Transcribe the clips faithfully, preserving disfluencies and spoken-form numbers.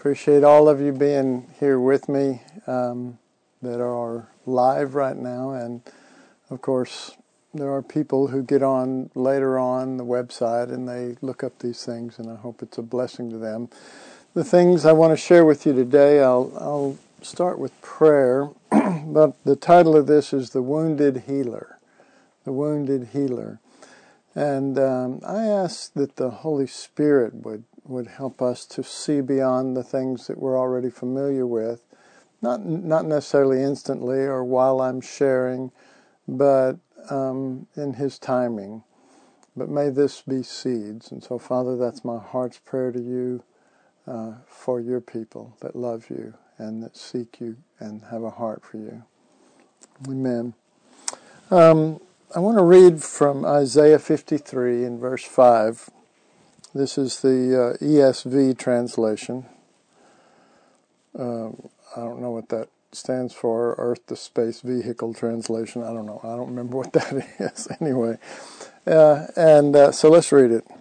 appreciate all of you being here with me um, that are live right now. And, of course, there are people who get on later on the website and they look up these things, and I hope it's a blessing to them. The things I want to share with you today, I'll, I'll start with prayer, but the title of this is The Wounded Healer. The Wounded Healer. And um, I ask that the Holy Spirit would, would help us to see beyond the things that we're already familiar with, not not necessarily instantly or while I'm sharing, but um, in His timing. But may this be seeds. And so, Father, that's my heart's prayer to you uh, for your people that love you and that seek you and have a heart for you. Amen. Um, I want to read from Isaiah fifty-three in verse five. This is the uh, E S V translation. Uh, I don't know what that stands for, Earth to Space Vehicle translation. I don't know. I don't remember what that is anyway. Uh, and uh, so let's read it.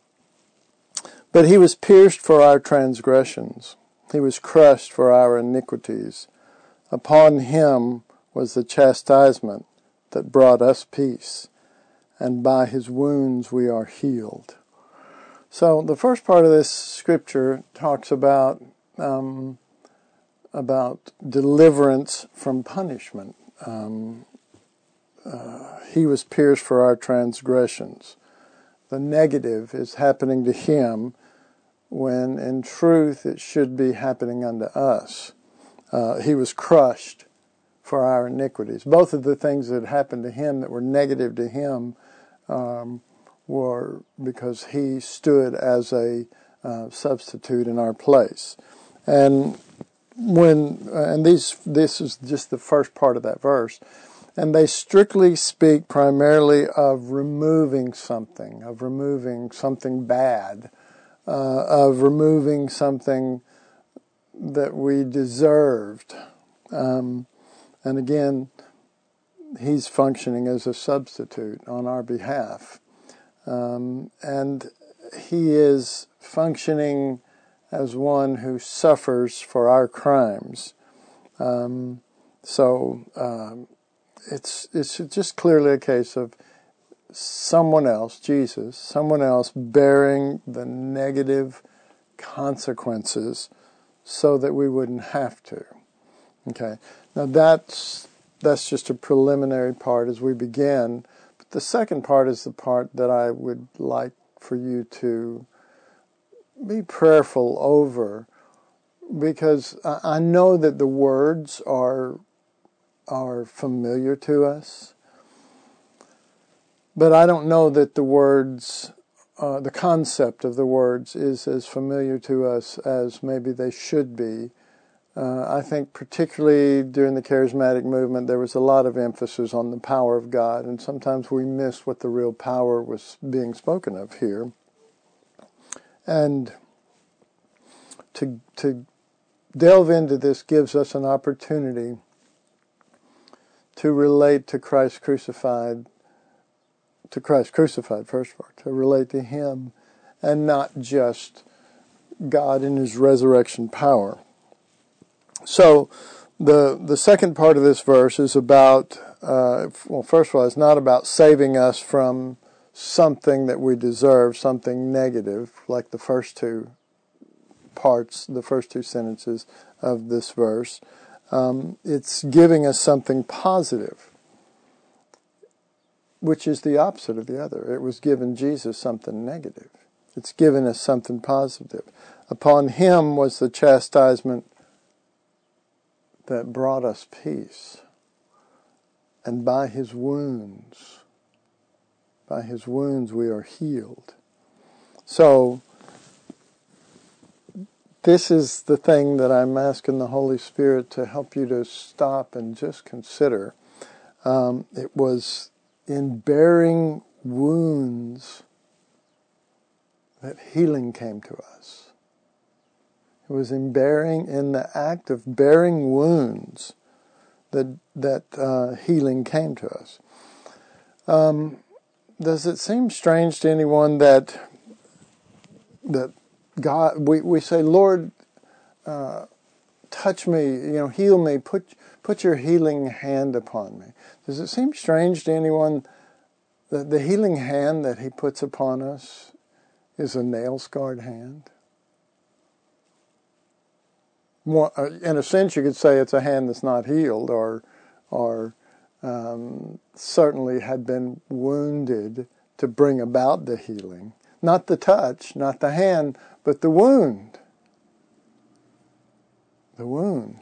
But he was pierced for our transgressions. He was crushed for our iniquities. Upon him was the chastisement that brought us peace, and by his wounds we are healed. So the first part of this scripture talks about um, about deliverance from punishment. Um, uh, he was pierced for our transgressions. The negative is happening to him when in truth it should be happening unto us. Uh, he was crushed for our iniquities. Both of the things that happened to him that were negative to him um, were because he stood as a uh, substitute in our place. And when uh, and these this is just the first part of that verse, and they strictly speak primarily of removing something, of removing something bad, uh, of removing something that we deserved. Um, And again, he's functioning as a substitute on our behalf. Um, and he is functioning as one who suffers for our crimes. Um, so um, it's it's just clearly a case of someone else, Jesus, someone else bearing the negative consequences so that we wouldn't have to. Okay, now that's that's just a preliminary part as we begin. But the second part is the part that I would like for you to be prayerful over, because I know that the words are are familiar to us, but I don't know that the words, uh, the concept of the words is as familiar to us as maybe they should be. Uh, I think particularly during the charismatic movement, there was a lot of emphasis on the power of God, and sometimes we miss what the real power was being spoken of here. And to to delve into this gives us an opportunity to relate to Christ crucified, to Christ crucified, first of all, to relate to Him, and not just God in His resurrection power. So the the second part of this verse is about, uh, well, first of all, it's not about saving us from something that we deserve, something negative, like the first two parts, the first two sentences of this verse. Um, it's giving us something positive, which is the opposite of the other. It was giving Jesus something negative. It's given us something positive. Upon him was the chastisement that brought us peace. And by his wounds, by his wounds we are healed. So, this is the thing that I'm asking the Holy Spirit to help you to stop and just consider. Um, it was in bearing wounds that healing came to us. It was in bearing, in the act of bearing wounds, that that uh, healing came to us. Um, does it seem strange to anyone that that God? We we say, Lord, uh, touch me, you know, heal me, put put your healing hand upon me. Does it seem strange to anyone that the healing hand that he puts upon us is a nail-scarred hand? More, uh, in a sense, you could say it's a hand that's not healed, or, or um, certainly had been wounded to bring about the healing. Not the touch, not the hand, but the wound. The wound.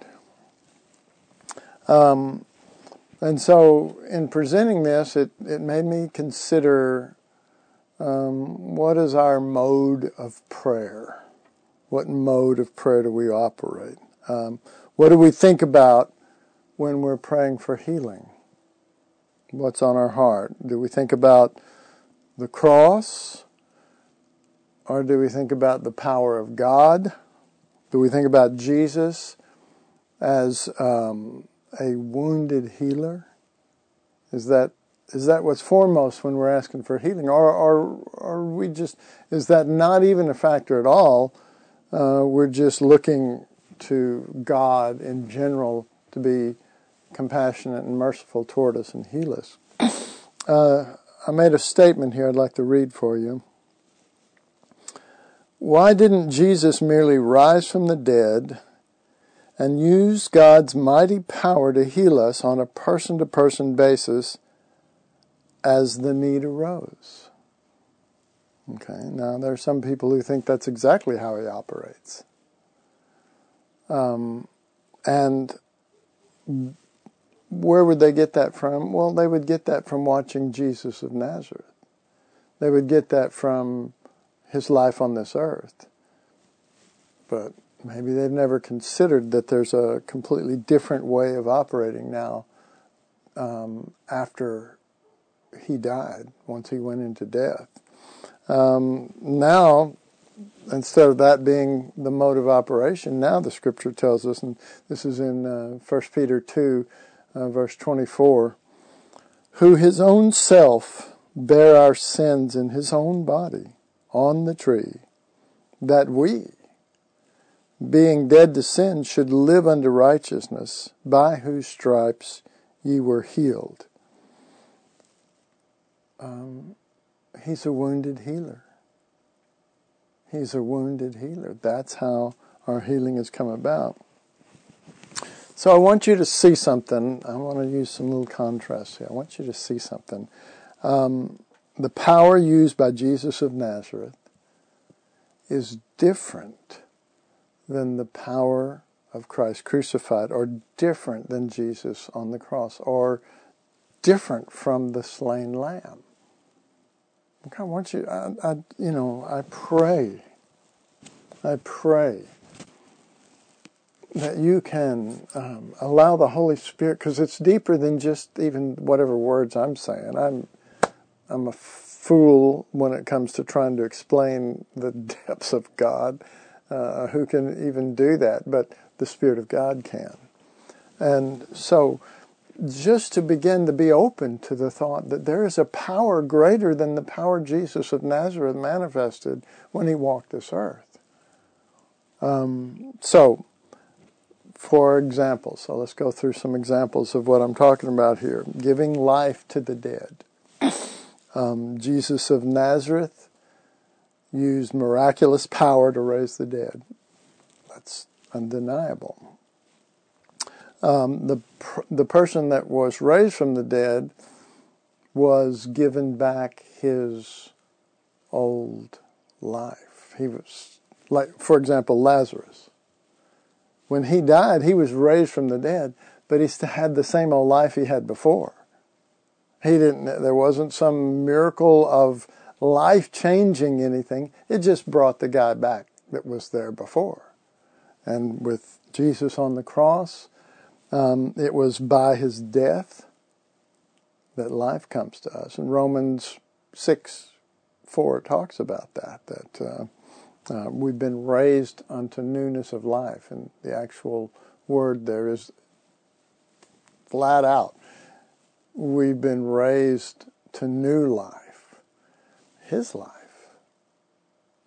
Um, and so, in presenting this, it, it made me consider um, what is our mode of prayer? What mode of prayer do we operate? Um, what do we think about when we're praying for healing? What's on our heart? Do we think about the cross? Or do we think about the power of God? Do we think about Jesus as um, a wounded healer? Is that is that what's foremost when we're asking for healing? Or or or we just is that not even a factor at all? Uh, we're just looking to God in general to be compassionate and merciful toward us and heal us. Uh, I made a statement here I'd like to read for you. Why didn't Jesus merely rise from the dead and use God's mighty power to heal us on a person-to-person basis as the need arose? Okay, now there are some people who think that's exactly how he operates. Um, and where would they get that from? Well, they would get that from watching Jesus of Nazareth. They would get that from his life on this earth. But maybe they've never considered that there's a completely different way of operating now um, after he died, once he went into death. Um, now, instead of that being the mode of operation, now the Scripture tells us, and this is in uh, First Peter two, uh, verse twenty-four, who his own self bare our sins in his own body on the tree, that we, being dead to sin, should live unto righteousness, by whose stripes ye were healed. Um, he's a wounded healer. He's a wounded healer. That's how our healing has come about. So I want you to see something. I want to use some little contrast here. I want you to see something. Um, the power used by Jesus of Nazareth is different than the power of Christ crucified, or different than Jesus on the cross, or different from the slain lamb. Okay, I want you, I, I, you know, I pray, I pray that you can um, allow the Holy Spirit, because it's deeper than just even whatever words I'm saying. I'm, I'm a fool when it comes to trying to explain the depths of God. Uh, who can even do that? But the Spirit of God can. And so, just to begin to be open to the thought that there is a power greater than the power Jesus of Nazareth manifested when he walked this earth. Um, so, for example, so let's go through some examples of what I'm talking about here. Giving life to the dead. Um, Jesus of Nazareth used miraculous power to raise the dead. That's undeniable. Um, the the person that was raised from the dead was given back his old life. He was, like, for example, Lazarus. When he died, he was raised from the dead, but he still had the same old life he had before. He didn't. There wasn't some miracle of life changing anything. It just brought the guy back that was there before. And with Jesus on the cross, um, it was by his death that life comes to us. And Romans six four talks about that, that uh, uh, we've been raised unto newness of life. And the actual word there is flat out. We've been raised to new life. His life.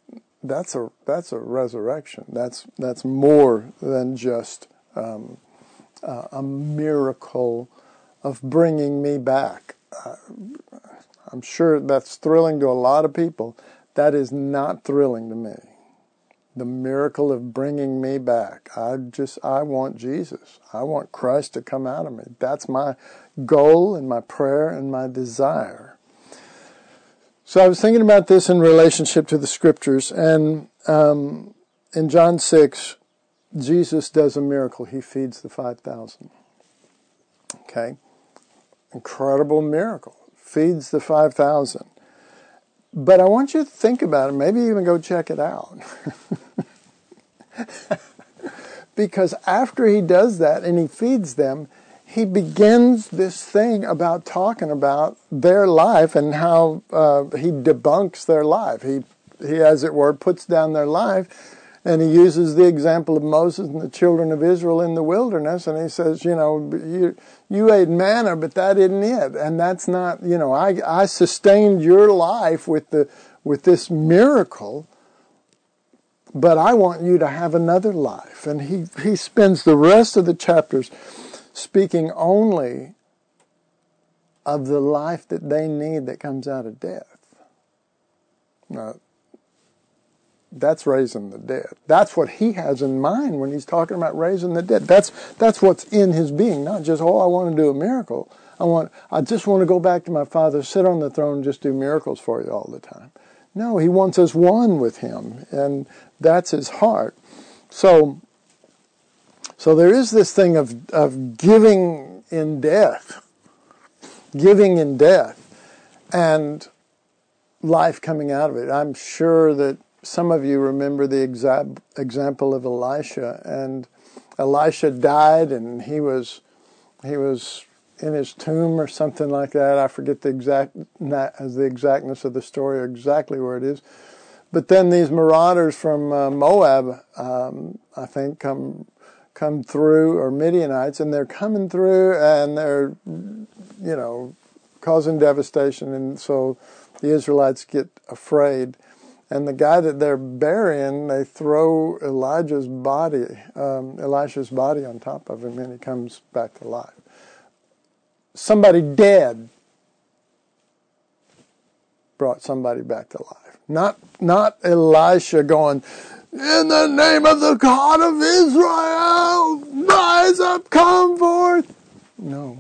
that's a that's a resurrection. That's that's more than just um, uh, a miracle of bringing me back. Uh, I'm sure that's thrilling to a lot of people. That is not thrilling to me. The miracle of bringing me back. I just, I want Jesus. I want Christ to come out of me. That's my goal and my prayer and my desire. So I was thinking about this in relationship to the Scriptures, and um, in John six, Jesus does a miracle. He feeds the five thousand. Okay? Incredible miracle. Feeds the five thousand. But I want you to think about it, maybe even go check it out. Because after he does that and he feeds them, he begins this thing about talking about their life and how uh, he debunks their life. He, he, as it were, puts down their life, and he uses the example of Moses and the children of Israel in the wilderness, and he says, you know, you, you ate manna, but that isn't it. And that's not, you know, I, I sustained your life with the with this miracle, but I want you to have another life. And he, he spends the rest of the chapters speaking only of the life that they need that comes out of death. Now, that's raising the dead. That's what he has in mind when he's talking about raising the dead. That's that's what's in his being, not just, oh, I want to do a miracle. I want, I just want to go back to my Father, sit on the throne, and just do miracles for you all the time. No, he wants us one with him, and that's his heart. So, so there is this thing of of giving in death, giving in death, and life coming out of it. I'm sure that some of you remember the exact example of Elisha, and Elisha died, and he was he was in his tomb or something like that. I forget the exact the exactness of the story, or exactly where it is. But then these marauders from uh, Moab, um, I think, come come through, or Midianites, and they're coming through, and they're, you know, causing devastation, and so the Israelites get afraid. And the guy that they're burying, they throw Elijah's body, um, Elisha's body on top of him, and he comes back to life. Somebody dead brought somebody back to life. Not, not Elisha going, in the name of the God of Israel, rise up, come forth. No.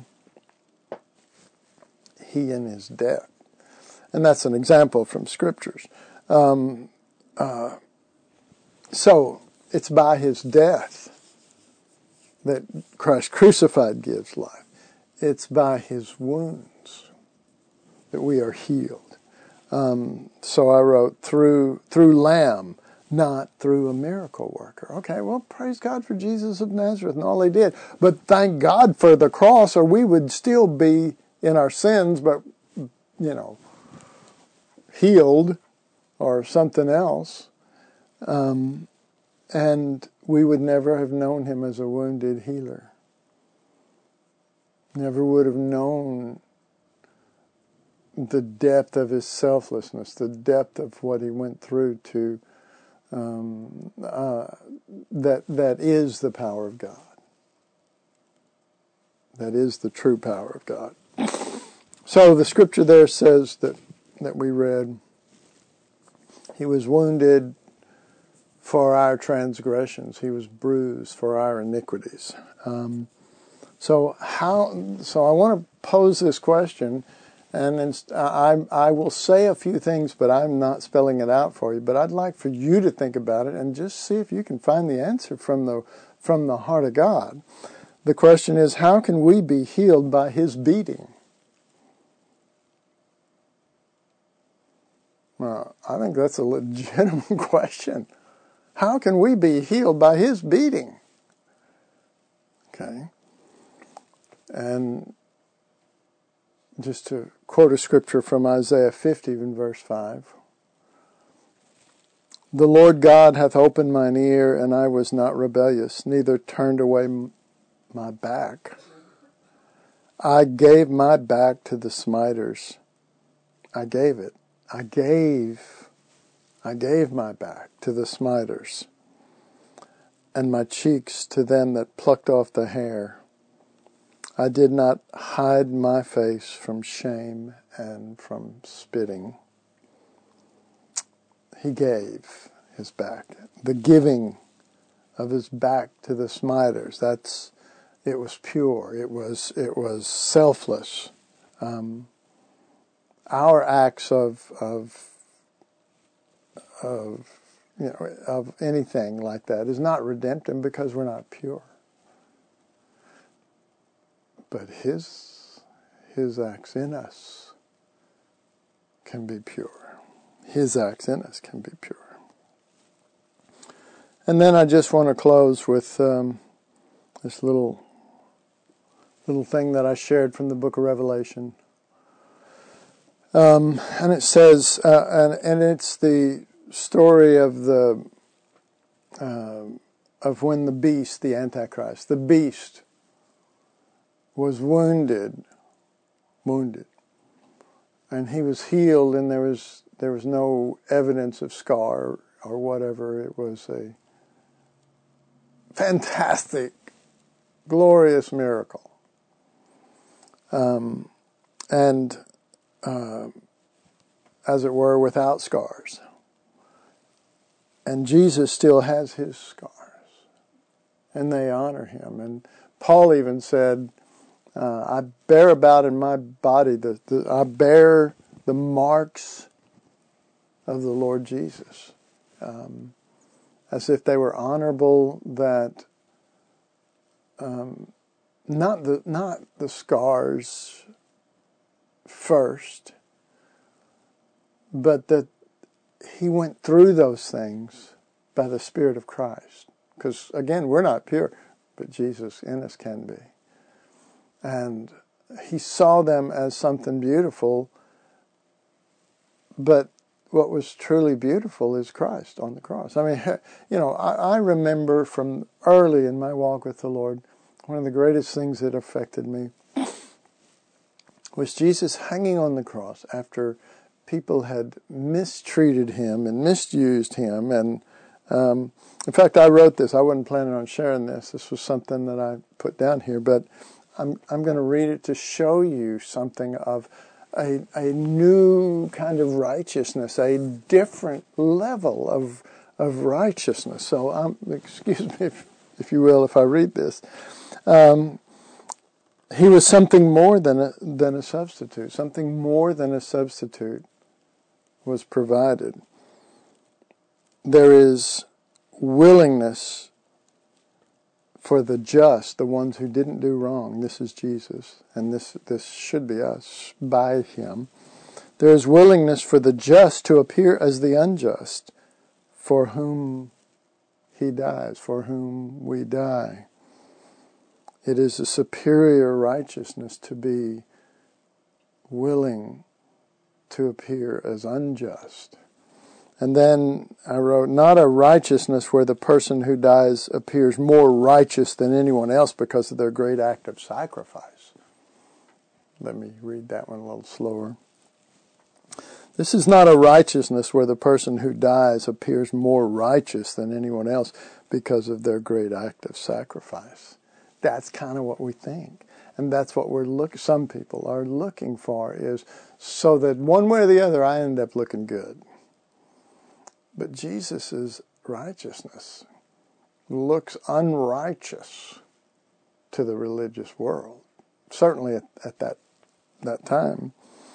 He in his death. And that's an example from Scriptures. Um, uh, so, it's by his death that Christ crucified gives life. It's by his wounds that we are healed. Um, so I wrote, through through Lamb, not through a miracle worker. Okay, well, praise God for Jesus of Nazareth and all he did. But thank God for the cross, or we would still be in our sins, but, you know, healed, or something else, um, and we would never have known him as a wounded healer. Never would have known the depth of his selflessness, the depth of what he went through to, um, uh, that that is the power of God. That is the true power of God. So the scripture there says that, that we read, he was wounded for our transgressions. He was bruised for our iniquities. Um, so how? So I want to pose this question, and inst- I, I will say a few things, but I'm not spelling it out for you. But I'd like for you to think about it and just see if you can find the answer from the from the heart of God. The question is, how can we be healed by his beating? Well, I think that's a legitimate question. How can we be healed by his beating? Okay. And just to quote a scripture from Isaiah fifty in verse five. The Lord God hath opened mine ear, and I was not rebellious, neither turned away my back. I gave my back to the smiters. I gave it. I gave. I gave my back to the smiters, and my cheeks to them that plucked off the hair. I did not hide my face from shame and from spitting. He gave his back. The giving of his back to the smiters, that's, it was pure. It was, it was selfless. Um, our acts of, of, of, you know, of anything like that is not redemptive because we're not pure. But his, his acts in us can be pure. His acts in us can be pure. And then I just want to close with um, this little little thing that I shared from the book of Revelation. Um, and it says, uh, and, and it's the story of the uh, of when the beast, the Antichrist, the beast was wounded, wounded, and he was healed, and there was there was no evidence of scar or whatever. It was a fantastic, glorious miracle. Um, and, uh, as it were, without scars. And Jesus still has his scars. And they honor him. And Paul even said, uh, I bear about in my body, the, the I bear the marks of the Lord Jesus. Um, as if they were honorable, that um, not the not the scars first, but that he went through those things by the Spirit of Christ. Because again, we're not pure, but Jesus in us can be. And he saw them as something beautiful, but what was truly beautiful is Christ on the cross. I mean, you know, I, I remember from early in my walk with the Lord, one of the greatest things that affected me was Jesus hanging on the cross after people had mistreated him and misused him. And um, in fact, I wrote this. I wasn't planning on sharing this. This was something that I put down here, but I'm I'm going to read it to show you something of a a new kind of righteousness, a different level of of righteousness. So, um, excuse me, if, if you will, if I read this. Um, he was something more than a, than a substitute. Something more than a substitute was provided. There is willingness for the just, the ones who didn't do wrong. This is Jesus, and this this should be us by him. There is willingness for the just to appear as the unjust, for whom he dies, for whom we die. It is a superior righteousness to be willing to appear as unjust. And then I wrote, not a righteousness where the person who dies appears more righteous than anyone else because of their great act of sacrifice. Let me read that one a little slower. This is not a righteousness where the person who dies appears more righteous than anyone else because of their great act of sacrifice. That's kind of what we think. And that's what we're look. Some people are looking for, is so that one way or the other I end up looking good. But Jesus' righteousness looks unrighteous to the religious world, certainly at, at that that time.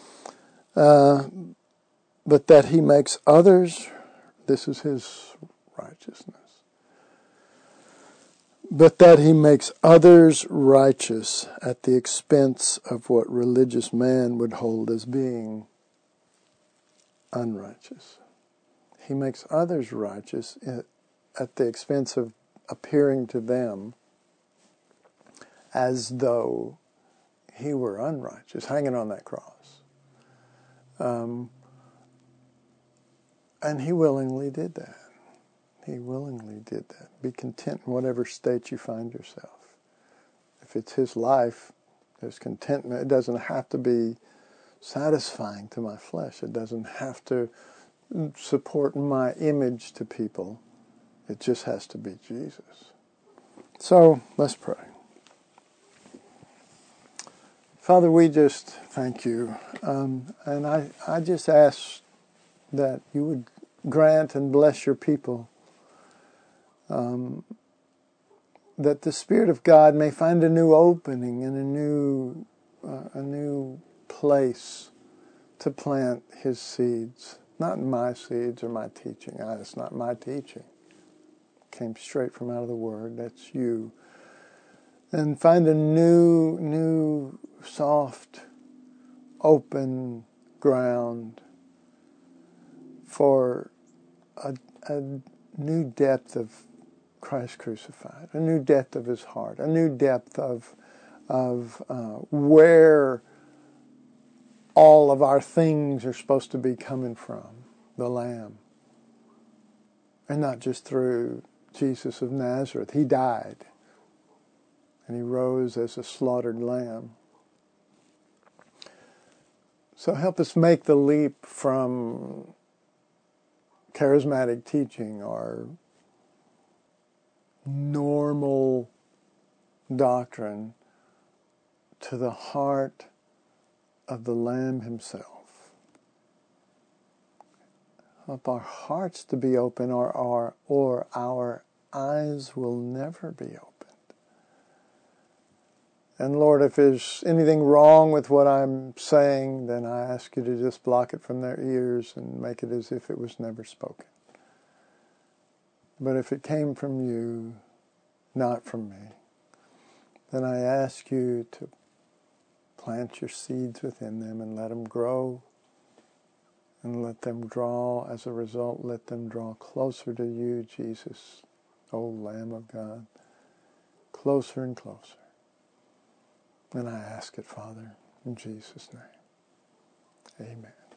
Uh, but that he makes others, this is his righteousness. But that he makes others righteous at the expense of what religious man would hold as being unrighteous. He makes others righteous at the expense of appearing to them as though he were unrighteous, hanging on that cross. Um, and he willingly did that. He willingly did that. Be content in whatever state you find yourself. If it's his life, there's contentment. It doesn't have to be satisfying to my flesh. It doesn't have to support my image to people. It just has to be Jesus. So let's pray. Father, we just thank you. Um, and I, I just ask that you would grant and bless your people. Um, that the Spirit of God may find a new opening and a new, uh, a new place to plant his seeds. Not my seeds or my teaching. Uh, It's not my teaching. It came straight from out of the Word. That's you. And find a new, new, soft, open ground for a, a new depth of Christ crucified, a new depth of his heart, a new depth of, of uh, where all of our things are supposed to be coming from, the Lamb. And not just through Jesus of Nazareth. He died, and he rose as a slaughtered lamb. So help us make the leap from charismatic teaching or normal doctrine to the heart of the Lamb himself. Help our hearts to be open, or our, or our eyes will never be opened. And Lord, if there's anything wrong with what I'm saying, then I ask you to just block it from their ears and make it as if it was never spoken. But if it came from you, not from me, then I ask you to plant your seeds within them and let them grow and let them draw, as a result, let them draw closer to you, Jesus, O Lamb of God, closer and closer. And I ask it, Father, in Jesus' name. Amen.